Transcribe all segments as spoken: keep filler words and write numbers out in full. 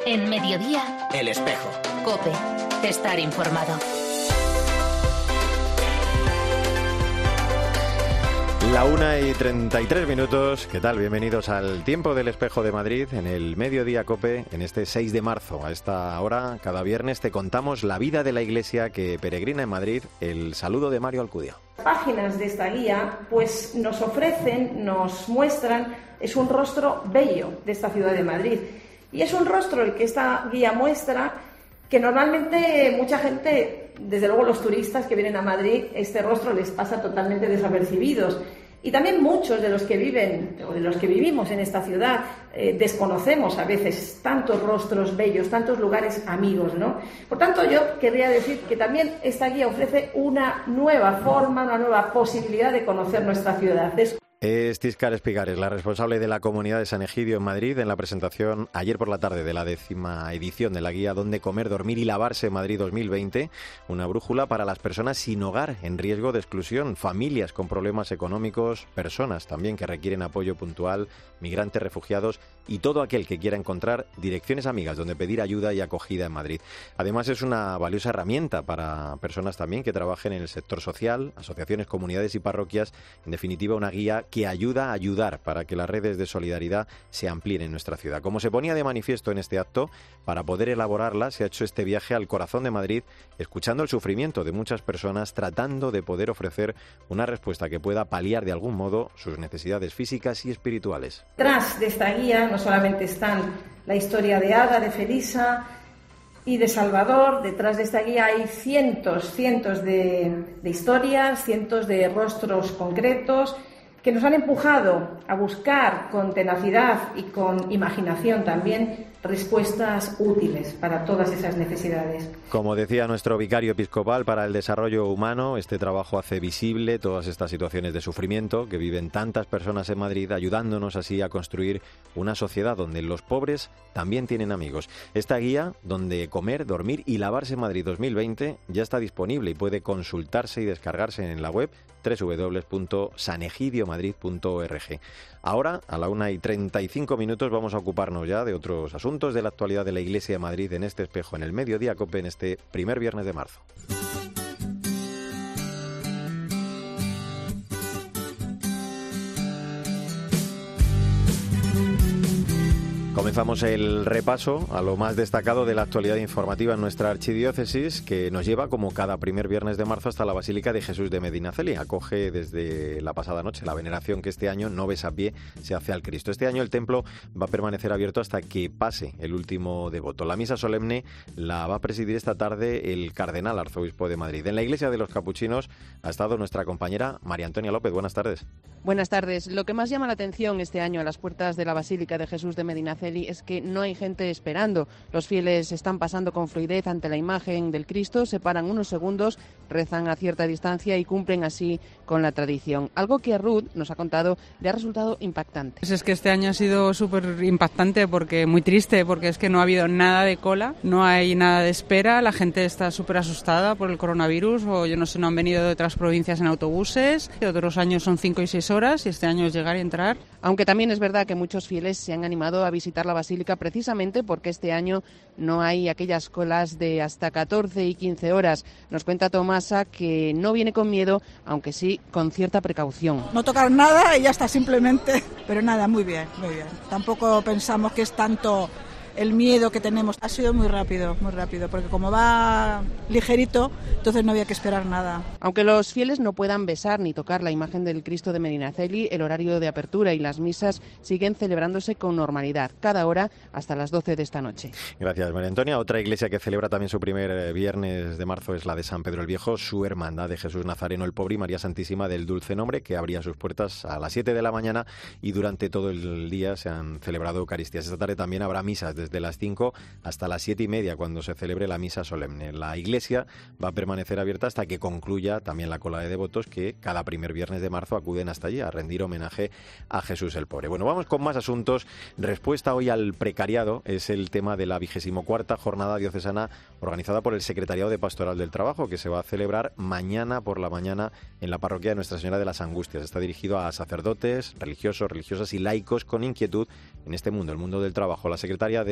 En Mediodía, El Espejo. COPE. Estar informado. La una y treinta y tres minutos. ¿Qué tal? Bienvenidos al Tiempo del Espejo de Madrid en el Mediodía COPE en este seis de marzo. A esta hora, cada viernes, te contamos la vida de la iglesia que peregrina en Madrid. El saludo de Mario Alcudia. Páginas de esta guía pues nos ofrecen, nos muestran, es un rostro bello de esta ciudad de Madrid. Y es un rostro el que esta guía muestra que normalmente mucha gente, desde luego los turistas que vienen a Madrid, este rostro les pasa totalmente desapercibidos. Y también muchos de los que viven, o de los que vivimos en esta ciudad, eh, desconocemos a veces tantos rostros bellos, tantos lugares amigos, ¿no? Por tanto, yo querría decir que también esta guía ofrece una nueva forma, una nueva posibilidad de conocer nuestra ciudad. De Es Tiscar Espigares, la responsable de la comunidad de San Egidio en Madrid, en la presentación ayer por la tarde de la décima edición de la guía Dónde comer, dormir y lavarse Madrid dos mil veinte, una brújula para las personas sin hogar, en riesgo de exclusión, familias con problemas económicos, personas también que requieren apoyo puntual, migrantes, refugiados y todo aquel que quiera encontrar direcciones amigas donde pedir ayuda y acogida en Madrid. Además, es una valiosa herramienta para personas también que trabajen en el sector social, asociaciones, comunidades y parroquias, en definitiva una guía que ayuda a ayudar para que las redes de solidaridad se amplíen en nuestra ciudad. Como se ponía de manifiesto en este acto, para poder elaborarla se ha hecho este viaje al corazón de Madrid, escuchando el sufrimiento de muchas personas, tratando de poder ofrecer una respuesta que pueda paliar de algún modo sus necesidades físicas y espirituales. Tras de esta guía no solamente están la historia de Ada, de Felisa y de Salvador, detrás de esta guía hay cientos, cientos de, de historias, cientos de rostros concretos que nos han empujado a buscar con tenacidad y con imaginación también respuestas útiles para todas esas necesidades. Como decía nuestro vicario episcopal para el desarrollo humano, este trabajo hace visible todas estas situaciones de sufrimiento que viven tantas personas en Madrid, ayudándonos así a construir una sociedad donde los pobres también tienen amigos. Esta guía, Donde comer, dormir y lavarse Madrid dos mil veinte, ya está disponible y puede consultarse y descargarse en la web doble u doble u doble u punto sanegidio madrid punto org. Ahora, a la una y treinta y cinco minutos, vamos a ocuparnos ya de otros asuntos de la actualidad de la Iglesia de Madrid en este espejo, en el Mediodía COPE, en este primer viernes de marzo. Comenzamos el repaso a lo más destacado de la actualidad informativa en nuestra archidiócesis, que nos lleva, como cada primer viernes de marzo, hasta la Basílica de Jesús de Medinaceli. Acoge desde la pasada noche la veneración que este año, no ves a pie, se hace al Cristo. Este año el templo va a permanecer abierto hasta que pase el último devoto. La misa solemne la va a presidir esta tarde el cardenal arzobispo de Madrid. En la iglesia de los Capuchinos ha estado nuestra compañera María Antonia López. Buenas tardes. Buenas tardes. Lo que más llama la atención este año a las puertas de la Basílica de Jesús de Medinaceli es que no hay gente esperando. Los fieles están pasando con fluidez ante la imagen del Cristo, se paran unos segundos, rezan a cierta distancia y cumplen así con la tradición. Algo que a Ruth nos ha contado le ha resultado impactante. Pues es que este año ha sido súper impactante, porque muy triste, porque es que no ha habido nada de cola, no hay nada de espera, la gente está súper asustada por el coronavirus, o yo no sé, no han venido de otras provincias en autobuses, otros años son cinco y seis horas y este año es llegar y entrar. Aunque también es verdad que muchos fieles se han animado a visitar la Basílica precisamente porque este año no hay aquellas colas de hasta catorce y quince horas. Nos cuenta Tomasa que no viene con miedo, aunque sí con cierta precaución. No tocar nada y ya está, simplemente. Pero nada, muy bien, muy bien. Tampoco pensamos que es tanto el miedo que tenemos. Ha sido muy rápido, muy rápido, porque como va ligerito, entonces no había que esperar nada. Aunque los fieles no puedan besar ni tocar la imagen del Cristo de Medinaceli, el horario de apertura y las misas siguen celebrándose con normalidad, cada hora hasta las doce de esta noche. Gracias, María Antonia. Otra iglesia que celebra también su primer viernes de marzo es la de San Pedro el Viejo, su hermandad de Jesús Nazareno el Pobre y María Santísima del Dulce Nombre, que abría sus puertas a las siete de la mañana y durante todo el día se han celebrado Eucaristías. Esta tarde también habrá misas desde las cinco hasta las siete y media, cuando se celebre la misa solemne. La iglesia va a permanecer abierta hasta que concluya también la cola de devotos que cada primer viernes de marzo acuden hasta allí a rendir homenaje a Jesús el Pobre. Bueno, vamos con más asuntos. Respuesta hoy al precariado es el tema de la vigésimo cuarta jornada diocesana organizada por el Secretariado de Pastoral del Trabajo, que se va a celebrar mañana por la mañana en la parroquia de Nuestra Señora de las Angustias. Está dirigido a sacerdotes, religiosos, religiosas y laicos con inquietud en este mundo, el mundo del trabajo. La secretaria de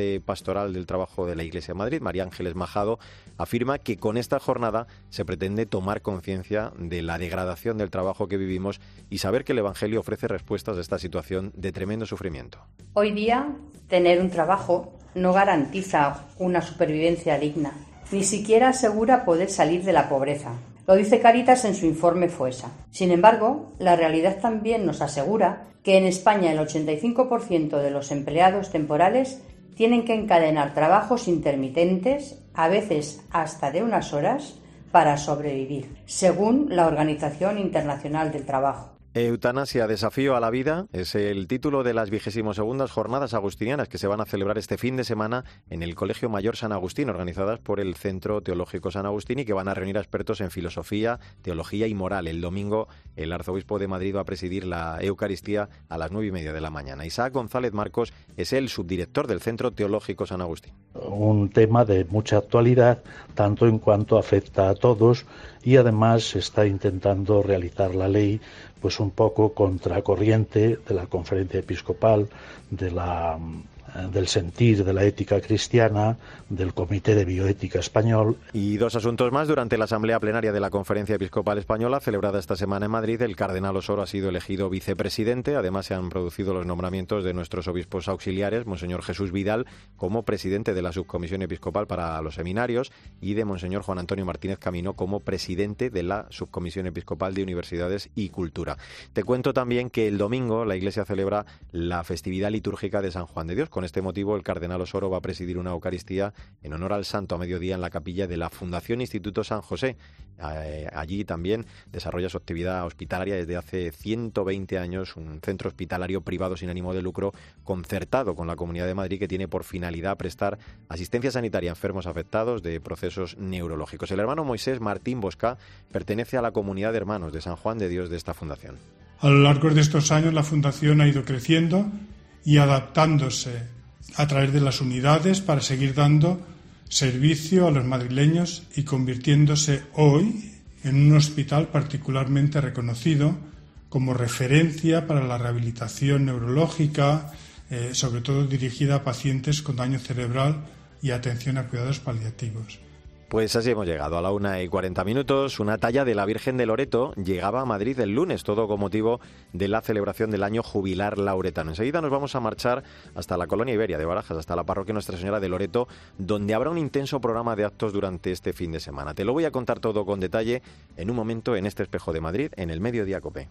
de Pastoral del Trabajo de la Iglesia de Madrid, María Ángeles Majado, afirma que con esta jornada se pretende tomar conciencia de la degradación del trabajo que vivimos y saber que el Evangelio ofrece respuestas a esta situación de tremendo sufrimiento. Hoy día, tener un trabajo no garantiza una supervivencia digna, ni siquiera asegura poder salir de la pobreza. Lo dice Cáritas en su informe FOESA. Sin embargo, la realidad también nos asegura que en España el ochenta y cinco por ciento de los empleados temporales tienen que encadenar trabajos intermitentes, a veces hasta de unas horas, para sobrevivir, según la Organización Internacional del Trabajo. Eutanasia, desafío a la vida, es el título de las vigésimo segundas jornadas agustinianas que se van a celebrar este fin de semana en el Colegio Mayor San Agustín, organizadas por el Centro Teológico San Agustín, y que van a reunir a expertos en filosofía, teología y moral. El domingo el arzobispo de Madrid va a presidir la Eucaristía a las nueve y media de la mañana. Isaac González Marcos es el subdirector del Centro Teológico San Agustín. Un tema de mucha actualidad, tanto en cuanto afecta a todos, y además se está intentando realizar la ley pues un poco contracorriente de la Conferencia Episcopal, de la, del sentir de la ética cristiana, del Comité de Bioética Español. Y dos asuntos más. Durante la Asamblea Plenaria de la Conferencia Episcopal Española, celebrada esta semana en Madrid, el cardenal Osoro ha sido elegido vicepresidente. Además, se han producido los nombramientos de nuestros obispos auxiliares, Monseñor Jesús Vidal como presidente de la Subcomisión Episcopal para los Seminarios y de Monseñor Juan Antonio Martínez Camino como presidente de la Subcomisión Episcopal de Universidades y Cultura. Te cuento también que el domingo la Iglesia celebra la festividad litúrgica de San Juan de Dios. Con este motivo, el cardenal Osoro va a presidir una Eucaristía en honor al santo a mediodía en la capilla de la Fundación Instituto San José. Eh, allí también desarrolla su actividad hospitalaria desde hace ciento veinte años, un centro hospitalario privado sin ánimo de lucro concertado con la Comunidad de Madrid que tiene por finalidad prestar asistencia sanitaria a enfermos afectados de procesos neurológicos. El hermano Moisés Martín Bosca pertenece a la comunidad de hermanos de San Juan de Dios de esta fundación. A lo largo de estos años la fundación ha ido creciendo y adaptándose a través de las unidades para seguir dando servicio a los madrileños y convirtiéndose hoy en un hospital particularmente reconocido como referencia para la rehabilitación neurológica, eh, sobre todo dirigida a pacientes con daño cerebral y atención a cuidados paliativos. Pues así hemos llegado a la una y cuarenta minutos. Una talla de la Virgen de Loreto llegaba a Madrid el lunes, todo con motivo de la celebración del año jubilar lauretano. Enseguida nos vamos a marchar hasta la colonia Iberia de Barajas, hasta la parroquia Nuestra Señora de Loreto, donde habrá un intenso programa de actos durante este fin de semana. Te lo voy a contar todo con detalle en un momento en este Espejo de Madrid, en el Mediodía COPE.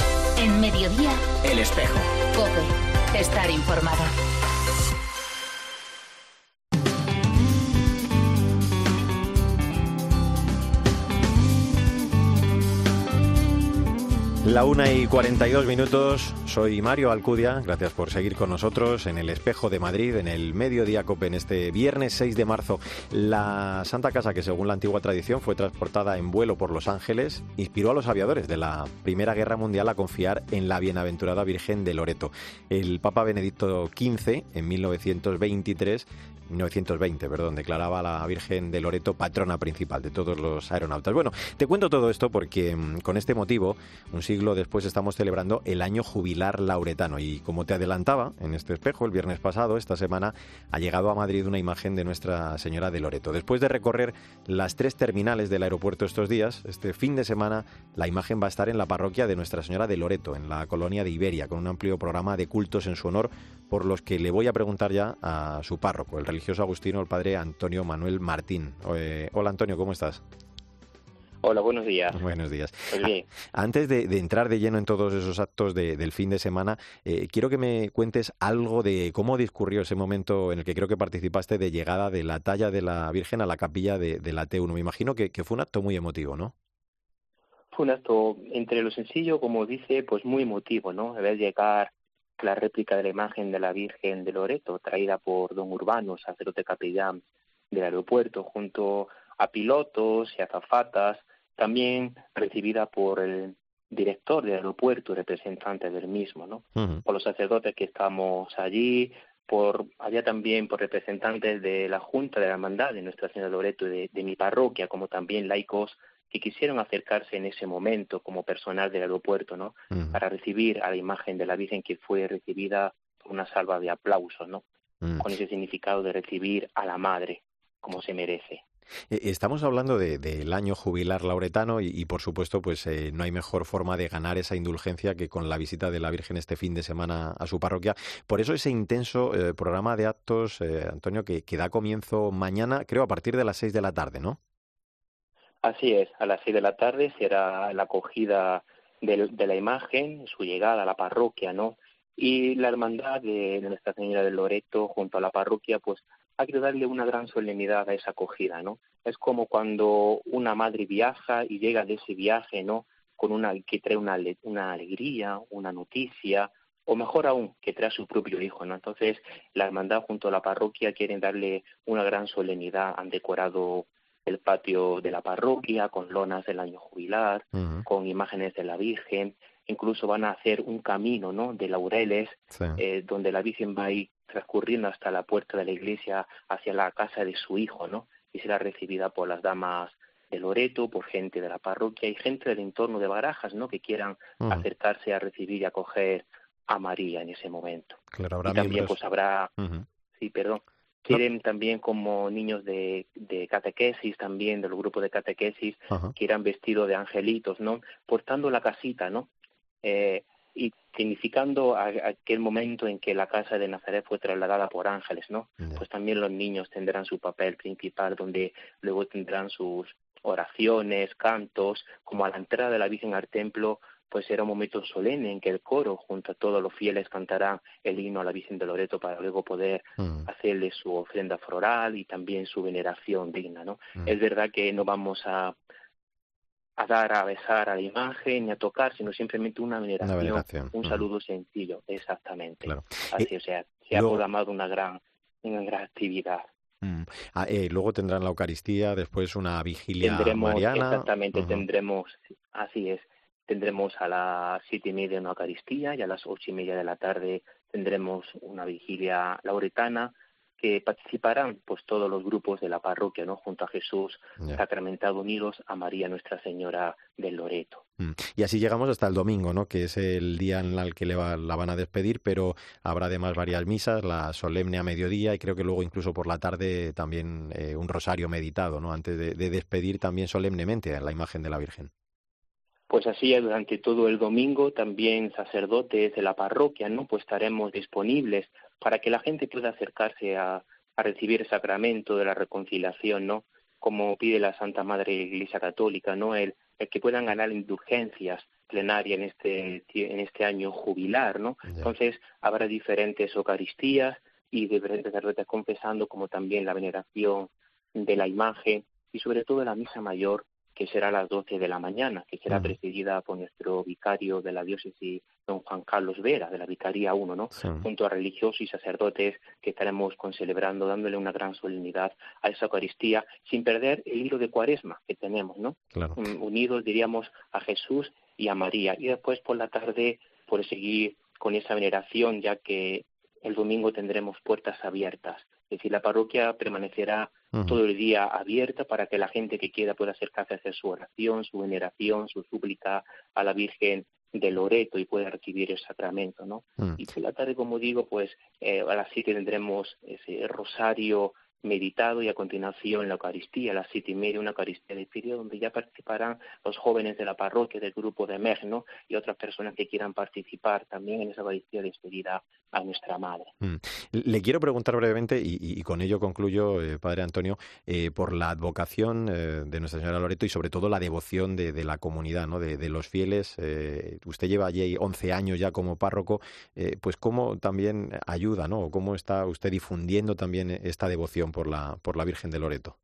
En Mediodía, El Espejo. COPE. Estar informado. La una y cuarenta y dos minutos, soy Mario Alcudia, gracias por seguir con nosotros en el Espejo de Madrid, en el Mediodía COPE, en este viernes seis de marzo. La Santa Casa, que según la antigua tradición fue transportada en vuelo por los ángeles, inspiró a los aviadores de la Primera Guerra Mundial a confiar en la bienaventurada Virgen de Loreto. El Papa Benedicto quince, en mil novecientos veintitrés, mil novecientos veinte, perdón, declaraba a la Virgen de Loreto patrona principal de todos los aeronautas. Bueno, te cuento todo esto porque con este motivo, un siglo después estamos celebrando el año jubilar lauretano y como te adelantaba en este espejo el viernes pasado, esta semana ha llegado a Madrid una imagen de Nuestra Señora de Loreto. Después de recorrer las tres terminales del aeropuerto estos días, este fin de semana la imagen va a estar en la parroquia de Nuestra Señora de Loreto, en la colonia de Iberia, con un amplio programa de cultos en su honor, por los que le voy a preguntar ya a su párroco, el religioso agustino, el padre Antonio Manuel Martín. Eh, hola Antonio, ¿cómo estás? Hola, buenos días. Buenos días. Pues bien. Antes de, de entrar de lleno en todos esos actos de, del fin de semana, eh, quiero que me cuentes algo de cómo discurrió ese momento en el que creo que participaste de llegada de la talla de la Virgen a la capilla de, de la T uno. Me imagino que, que fue un acto muy emotivo, ¿no? Fue un acto entre lo sencillo, como dice, pues muy emotivo, ¿no? Ver llegar la réplica de la imagen de la Virgen de Loreto, traída por don Urbano, sacerdote capellán del aeropuerto, junto a pilotos y azafatas, también recibida por el director del aeropuerto y representante del mismo, ¿no? Uh-huh. Por los sacerdotes que estamos allí, por allá también por representantes de la Junta de la Hermandad de Nuestra Señora de Loreto y de, de mi parroquia, como también laicos que quisieron acercarse en ese momento como personal del aeropuerto, ¿no? Uh-huh. Para recibir a la imagen de la Virgen, que fue recibida con una salva de aplausos, ¿no? mm. con ese significado de recibir a la Madre como se merece. Estamos hablando de, del año jubilar lauretano y, y por supuesto, pues eh, no hay mejor forma de ganar esa indulgencia que con la visita de la Virgen este fin de semana a su parroquia. Por eso ese intenso eh, programa de actos, eh, Antonio, que, que da comienzo mañana, creo a partir de las seis de la tarde, ¿no? Así es, a las seis de la tarde será la acogida de, de la imagen, su llegada a la parroquia, ¿no? Y la hermandad de, de Nuestra Señora del Loreto junto a la parroquia, pues ha querido darle una gran solemnidad a esa acogida, ¿no? Es como cuando una madre viaja y llega de ese viaje, ¿no? Con una que trae una, una alegría, una noticia, o mejor aún, que trae a su propio hijo, ¿no? Entonces, la hermandad junto a la parroquia quieren darle una gran solemnidad. Han decorado el patio de la parroquia con lonas del año jubilar, uh-huh. con imágenes de la Virgen. Incluso van a hacer un camino, ¿no? De laureles, sí. eh, donde la Virgen va a ir transcurriendo hasta la puerta de la iglesia hacia la casa de su hijo, ¿no? Y será recibida por las damas de Loreto, por gente de la parroquia y gente del entorno de Barajas, ¿no? Que quieran uh-huh. acercarse a recibir y acoger a María en ese momento. Claro, habrá y también miembros... pues habrá, uh-huh. sí, perdón, quieren no. también como niños de, de catequesis también, del grupo de catequesis, uh-huh. que irán vestidos de angelitos, ¿no? Portando la casita, ¿no? Eh, y significando a, a aquel momento en que la casa de Nazaret fue trasladada por ángeles, ¿no? Yeah. Pues también los niños tendrán su papel principal, donde luego tendrán sus oraciones, cantos, como a la entrada de la Virgen al templo, pues será un momento solemne en que el coro, junto a todos los fieles, cantará el himno a la Virgen de Loreto para luego poder mm. hacerle su ofrenda floral y también su veneración digna, ¿no? Mm. Es verdad que no vamos a a dar, a besar a la imagen, ni a tocar, sino simplemente una veneración, una veneración. un uh-huh. saludo sencillo, exactamente. Claro. Así, eh, o sea, se luego, ha programado una gran, una gran actividad. Mm. Ah, eh, luego tendrán la Eucaristía, después una vigilia tendremos, mariana. Exactamente, uh-huh. tendremos, así es, tendremos a las siete y media una Eucaristía y a las ocho y media de la tarde tendremos una vigilia lauretana, que participarán pues todos los grupos de la parroquia, ¿no? Junto a Jesús yeah. sacramentado, unidos a María Nuestra Señora del Loreto. Mm. Y así llegamos hasta el domingo, ¿no? Que es el día en el que le va, la van a despedir, pero habrá además varias misas, la solemne a mediodía y creo que luego incluso por la tarde también eh, un rosario meditado, ¿no? Antes de, de despedir también solemnemente a la imagen de la Virgen. Pues así es, durante todo el domingo también sacerdotes de la parroquia, ¿no? Pues estaremos disponibles para que la gente pueda acercarse a, a recibir el sacramento de la reconciliación, ¿no? Como pide la Santa Madre Iglesia Católica, ¿no? El, el que puedan ganar indulgencias plenarias en este en este año jubilar, ¿no? Yeah. Entonces habrá diferentes Eucaristías y diferentes sacerdotes confesando, como también la veneración de la imagen y sobre todo la misa mayor, que será a las doce de la mañana, que será uh-huh. presidida por nuestro vicario de la diócesis, don Juan Carlos Vera, de la Vicaría uno, ¿no? Sí. Junto a religiosos y sacerdotes que estaremos concelebrando, dándole una gran solemnidad a esa Eucaristía, sin perder el hilo de Cuaresma que tenemos, ¿no? Claro. Um, unidos, diríamos, a Jesús y a María. Y después por la tarde, por seguir con esa veneración, ya que el domingo tendremos puertas abiertas. Es decir, la parroquia permanecerá uh-huh. todo el día abierta para que la gente que quiera pueda acercarse a hacer su oración, su veneración, su súplica a la Virgen de Loreto y pueda recibir el sacramento, ¿no? Uh-huh. Y por la tarde, como digo, pues eh, a las siete tendremos ese rosario meditado y a continuación la Eucaristía, a las siete y media una Eucaristía de Pirio, donde ya participarán los jóvenes de la parroquia, del grupo de M E G, ¿no? Y otras personas que quieran participar también en esa Eucaristía despedida a nuestra Madre. Mm. Le quiero preguntar brevemente, y, y con ello concluyo, eh, Padre Antonio, eh, por la advocación eh, de Nuestra Señora Loreto y sobre todo la devoción de, de la comunidad, ¿no? De, de los fieles. Eh, usted lleva allí once años ya como párroco, eh, pues cómo también ayuda, ¿no? ¿Cómo está usted difundiendo también esta devoción por la, por la Virgen de Loreto?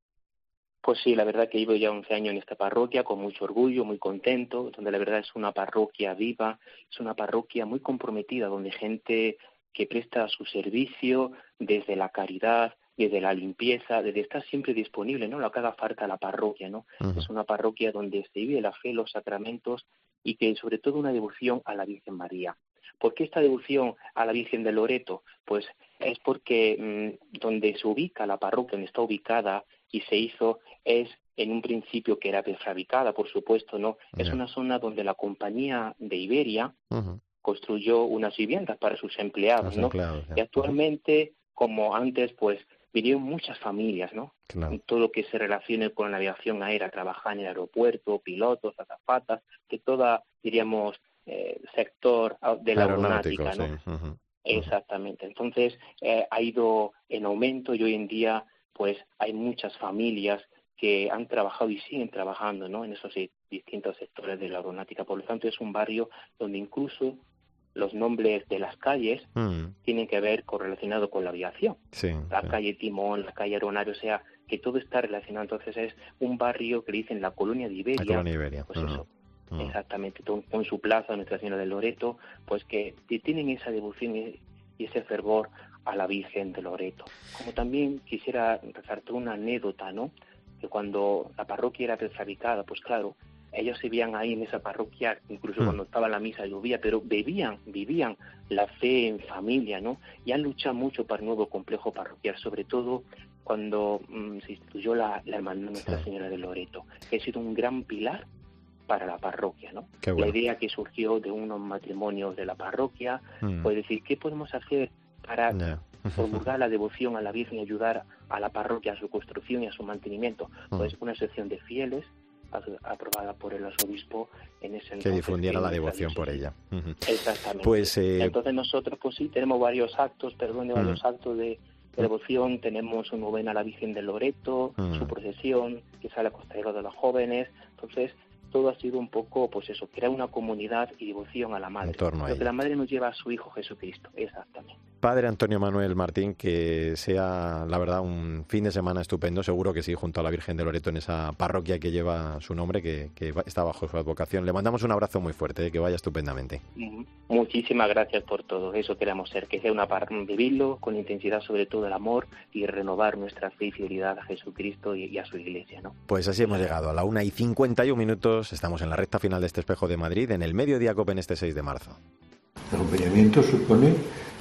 Pues sí, la verdad que llevo ya once años en esta parroquia con mucho orgullo, muy contento, donde la verdad es una parroquia viva, es una parroquia muy comprometida, donde gente que presta su servicio desde la caridad, desde la limpieza, desde estar siempre disponible, ¿no? Lo que haga falta a la parroquia, ¿no? Uh-huh. Es una parroquia donde se vive la fe, los sacramentos y que sobre todo una devoción a la Virgen María. ¿Por qué esta devoción a la Virgen de Loreto? Pues es porque mmm, donde se ubica la parroquia, donde está ubicada y se hizo, es en un principio que era prefabricada, por supuesto, ¿no? Yeah. Es una zona donde la compañía de Iberia uh-huh. construyó unas viviendas para sus empleados, ¿no? Empleados, yeah. Y actualmente como antes, pues vinieron muchas familias, ¿no? Claro. Todo lo que se relacione con la navegación aérea, trabajar en el aeropuerto, pilotos, azafatas, que toda, diríamos, eh, sector de la aeronáutica, ¿no? Sí. Uh-huh. Exactamente. Entonces, eh, ha ido en aumento y hoy en día, pues, hay muchas familias que han trabajado y siguen trabajando, ¿no?, en esos distintos sectores de la aeronáutica. Por lo tanto, es un barrio donde incluso los nombres de las calles mm. tienen que ver correlacionado con la aviación. Sí, la sí. calle Timón, la calle Aeronave, o sea, que todo está relacionado. Entonces es un barrio que dicen la colonia de Iberia. La colonia de Iberia. Pues uh-huh. eso, uh-huh. exactamente, con, con su plaza, Nuestra Señora de Loreto, pues que, que tienen esa devoción y, y ese fervor a la Virgen de Loreto. Como también quisiera resaltar una anécdota, ¿no?, que cuando la parroquia era prefabricada, pues claro, ellos se veían ahí en esa parroquia, incluso mm. cuando estaba la misa llovía, pero vivían, vivían la fe en familia, ¿no? Y han luchado mucho para el nuevo complejo parroquial, sobre todo cuando mm, se instituyó la, la hermandad Nuestra sí. Señora de Loreto, que ha sido un gran pilar para la parroquia, ¿no? Qué bueno. La idea que surgió de unos matrimonios de la parroquia, mm. fue decir, ¿qué podemos hacer para yeah. promulgar la devoción a la Virgen y ayudar a la parroquia a su construcción y a su mantenimiento? Mm. Pues una sección de fieles aprobada por el arzobispo en ese entonces. Que difundiera la devoción por ella. Uh-huh. Exactamente. Pues, eh... Entonces nosotros, pues sí, tenemos varios actos, perdón, de varios uh-huh. actos de, de devoción. Tenemos una novena a la Virgen de Loreto, uh-huh. su procesión, que sale a Costalero de los Jóvenes. Entonces, todo ha sido un poco, pues eso, crear una comunidad y devoción a la Madre. En torno a Lo ella. que la Madre nos lleva a su Hijo Jesucristo, exactamente. Padre Antonio Manuel Martín, que sea, la verdad, un fin de semana estupendo, seguro que sí, junto a la Virgen de Loreto en esa parroquia que lleva su nombre, que, que está bajo su advocación. Le mandamos un abrazo muy fuerte, ¿eh? Que vaya estupendamente. Muchísimas gracias por todo, eso queremos ser, que sea una par- vivirlo con intensidad, sobre todo el amor, y renovar nuestra fe y fidelidad a Jesucristo y, y a su Iglesia, ¿no? Pues así hemos llegado a la una y cincuenta y un minutos, estamos en la recta final de este Espejo de Madrid, en el Mediodía COPE en este seis de marzo. El acompañamiento supone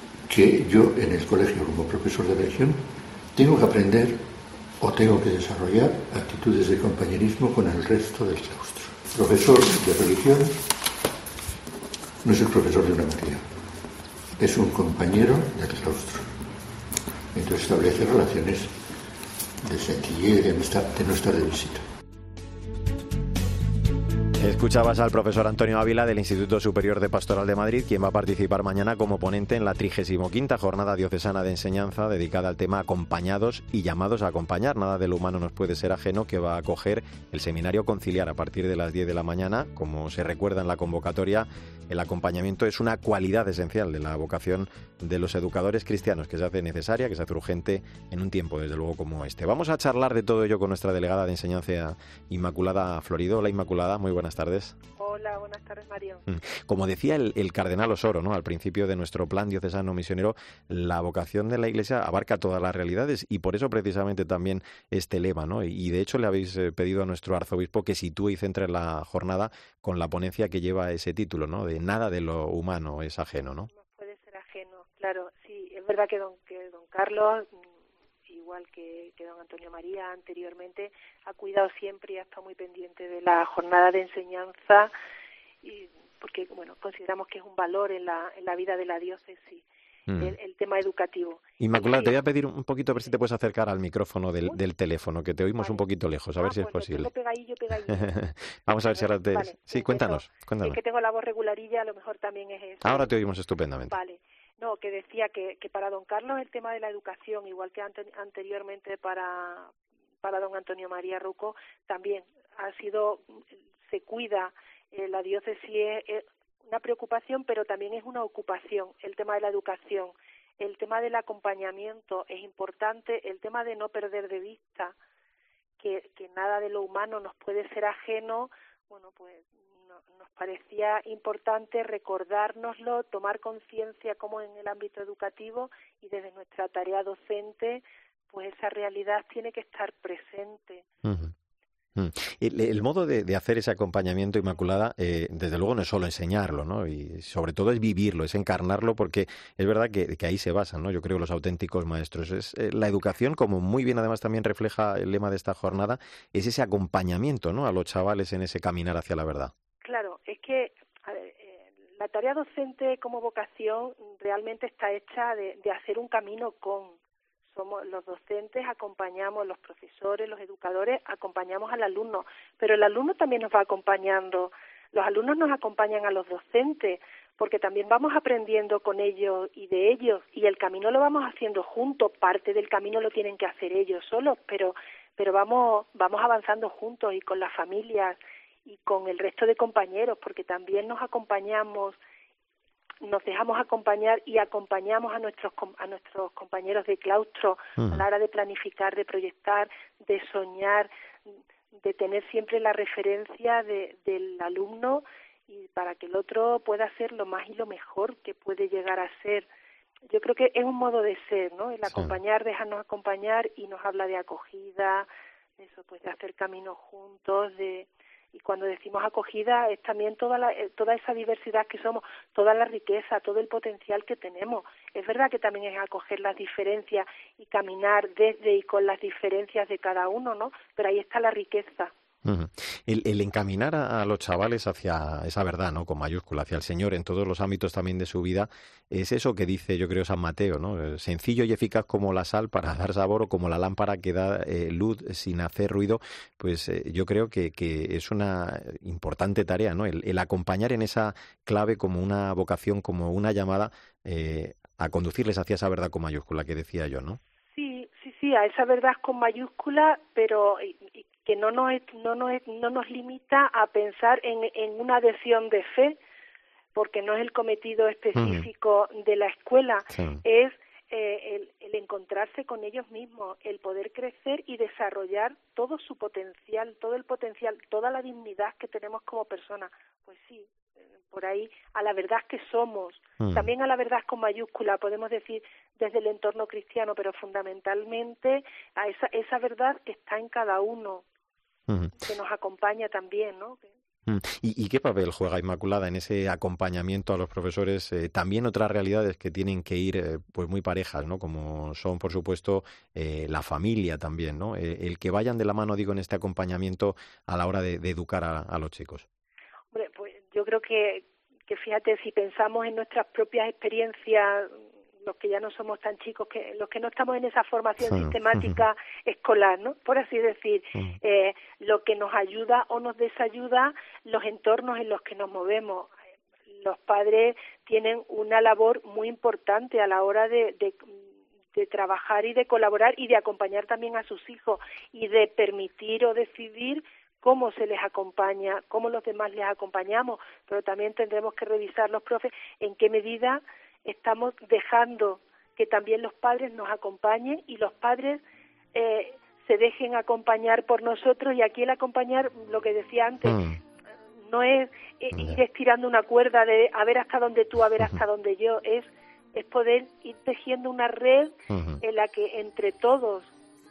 que yo en el colegio como profesor de religión tengo que aprender o tengo que desarrollar actitudes de compañerismo con el resto del claustro. El profesor de religión no es el profesor de una materia, es un compañero del claustro. Entonces establece relaciones de sencillez, de amistad, de no estar de visita. Escuchabas al profesor Antonio Ávila del Instituto Superior de Pastoral de Madrid, quien va a participar mañana como ponente en la trigésima quinta Jornada Diocesana de Enseñanza dedicada al tema acompañados y llamados a acompañar. Nada de lo humano nos puede ser ajeno, que va a acoger el Seminario Conciliar a partir de las diez de la mañana. Como se recuerda en la convocatoria, el acompañamiento es una cualidad esencial de la vocación de los educadores cristianos, que se hace necesaria, que se hace urgente en un tiempo, desde luego, como este. Vamos a charlar de todo ello con nuestra delegada de Enseñanza, Inmaculada Florido. Hola, Inmaculada, muy buenas tardes. Hola, buenas tardes, Mario. Como decía el, el cardenal Osoro, ¿no?, al principio de nuestro plan diocesano misionero, la vocación de la Iglesia abarca todas las realidades y por eso precisamente también este lema, ¿no? Y de hecho le habéis pedido a nuestro arzobispo que sitúe y centre la jornada con la ponencia que lleva ese título, ¿no?, de nada de lo humano es ajeno, ¿no? No puede ser ajeno, claro. Sí, es verdad que don, que don Carlos, igual que, que don Antonio María anteriormente, ha cuidado siempre y ha estado muy pendiente de la jornada de enseñanza, y porque bueno, consideramos que es un valor en la, en la vida de la diócesis, mm. el, el tema educativo. Inmaculada, te voy a pedir un poquito, a ver si te puedes acercar al micrófono del, del teléfono, que te oímos vale. un poquito lejos, a ver ah, si es pues posible. Pegadillo, pegadillo. Vamos a ver si ahora te... Vale, sí, cuéntanos, cuéntanos. Es que tengo la voz regularilla, a lo mejor también es eso. Ahora te oímos estupendamente. Vale. No, que decía que, que para don Carlos el tema de la educación, igual que ante, anteriormente para, para don Antonio María Ruco, también ha sido, se cuida, eh, la diócesis es, es una preocupación, pero también es una ocupación, el tema de la educación. El tema del acompañamiento es importante, el tema de no perder de vista que, que nada de lo humano nos puede ser ajeno, bueno, pues nos parecía importante recordárnoslo, tomar conciencia como en el ámbito educativo y desde nuestra tarea docente, pues esa realidad tiene que estar presente. Uh-huh. Uh-huh. El, el modo de, de hacer ese acompañamiento, Inmaculada, eh, desde luego no es solo enseñarlo, ¿no? Y sobre todo es vivirlo, es encarnarlo, porque es verdad que, que ahí se basan, ¿no?, yo creo, los auténticos maestros. Es eh, la educación, como muy bien además también refleja el lema de esta jornada, es ese acompañamiento, ¿no?, a los chavales en ese caminar hacia la verdad. Claro, es que a ver, eh, la tarea docente como vocación realmente está hecha de, de hacer un camino con. Somos los docentes, acompañamos, los profesores, los educadores, acompañamos al alumno, pero el alumno también nos va acompañando. Los alumnos nos acompañan a los docentes, porque también vamos aprendiendo con ellos y de ellos, y el camino lo vamos haciendo juntos. Parte del camino lo tienen que hacer ellos solos, pero pero vamos vamos avanzando juntos y con las familias y con el resto de compañeros, porque también nos acompañamos, nos dejamos acompañar y acompañamos a nuestros a nuestros compañeros de claustro uh-huh. a la hora de planificar, de proyectar, de soñar, de tener siempre la referencia de, del alumno, y para que el otro pueda ser lo más y lo mejor que puede llegar a ser. Yo creo que es un modo de ser, ¿no? El acompañar, dejarnos acompañar, y nos habla de acogida, de eso, pues de hacer caminos juntos, de y cuando decimos acogida es también toda la, toda esa diversidad que somos, toda la riqueza, todo el potencial que tenemos. Es verdad que también es acoger las diferencias y caminar desde y con las diferencias de cada uno, ¿no? Pero ahí está la riqueza. Uh-huh. El, el encaminar a, a los chavales hacia esa verdad, ¿no? Con mayúscula, hacia el Señor en todos los ámbitos también de su vida, es eso que dice, yo creo, San Mateo, ¿no? Sencillo y eficaz como la sal para dar sabor, o como la lámpara que da eh, luz sin hacer ruido. Pues eh, yo creo que, que es una importante tarea, ¿no? El, el acompañar en esa clave como una vocación, como una llamada eh, a conducirles hacia esa verdad con mayúscula que decía yo, ¿no? Sí, sí, sí, a esa verdad con mayúscula, pero que no nos no nos no nos limita a pensar en, en una adhesión de fe, porque no es el cometido específico uh-huh. de la escuela, sí. es eh, el, el encontrarse con ellos mismos, el poder crecer y desarrollar todo su potencial, todo el potencial, toda la dignidad que tenemos como personas. Pues sí, por ahí, a la verdad que somos, uh-huh. también a la verdad con mayúscula, podemos decir desde el entorno cristiano, pero fundamentalmente a esa esa verdad que está en cada uno, uh-huh. que nos acompaña también, ¿no? ¿Y, ¿Y qué papel juega Inmaculada en ese acompañamiento a los profesores? Eh, también otras realidades que tienen que ir eh, pues muy parejas, ¿no? Como son, por supuesto, eh, la familia también, ¿no? Eh, el que vayan de la mano, digo, en este acompañamiento a la hora de, de educar a, a los chicos. Hombre, pues yo creo que, que fíjate, si pensamos en nuestras propias experiencias, los que ya no somos tan chicos, que los que no estamos en esa formación sí. sistemática uh-huh. escolar, ¿no? Por así decir, uh-huh. eh, lo que nos ayuda o nos desayuda, los entornos en los que nos movemos. Los padres tienen una labor muy importante a la hora de, de, de trabajar y de colaborar y de acompañar también a sus hijos y de permitir o decidir cómo se les acompaña, cómo los demás les acompañamos, pero también tendremos que revisar los profes en qué medida estamos dejando que también los padres nos acompañen y los padres eh, se dejen acompañar por nosotros. Y aquí el acompañar, lo que decía antes, mm. no es eh, ir estirando una cuerda de a ver hasta dónde tú, a ver hasta uh-huh. dónde yo, es, es poder ir tejiendo una red uh-huh. en la que entre todos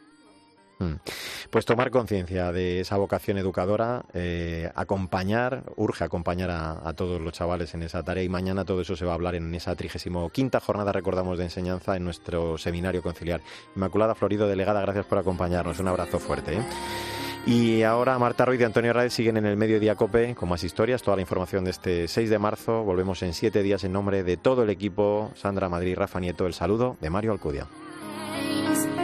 mm. Pues tomar conciencia de esa vocación educadora, eh, acompañar, urge acompañar a, a todos los chavales en esa tarea, y mañana todo eso se va a hablar en esa trigésimo quinta jornada, recordamos, de enseñanza en nuestro seminario conciliar. Inmaculada Florido, delegada, gracias por acompañarnos, un abrazo fuerte, ¿eh? Y ahora Marta Ruiz y Antonio Raez siguen en el Mediodía COPE con más historias, toda la información de este seis de marzo. Volvemos en siete días en nombre de todo el equipo. Sandra Madrid, Rafa Nieto, el saludo de Mario Alcudia.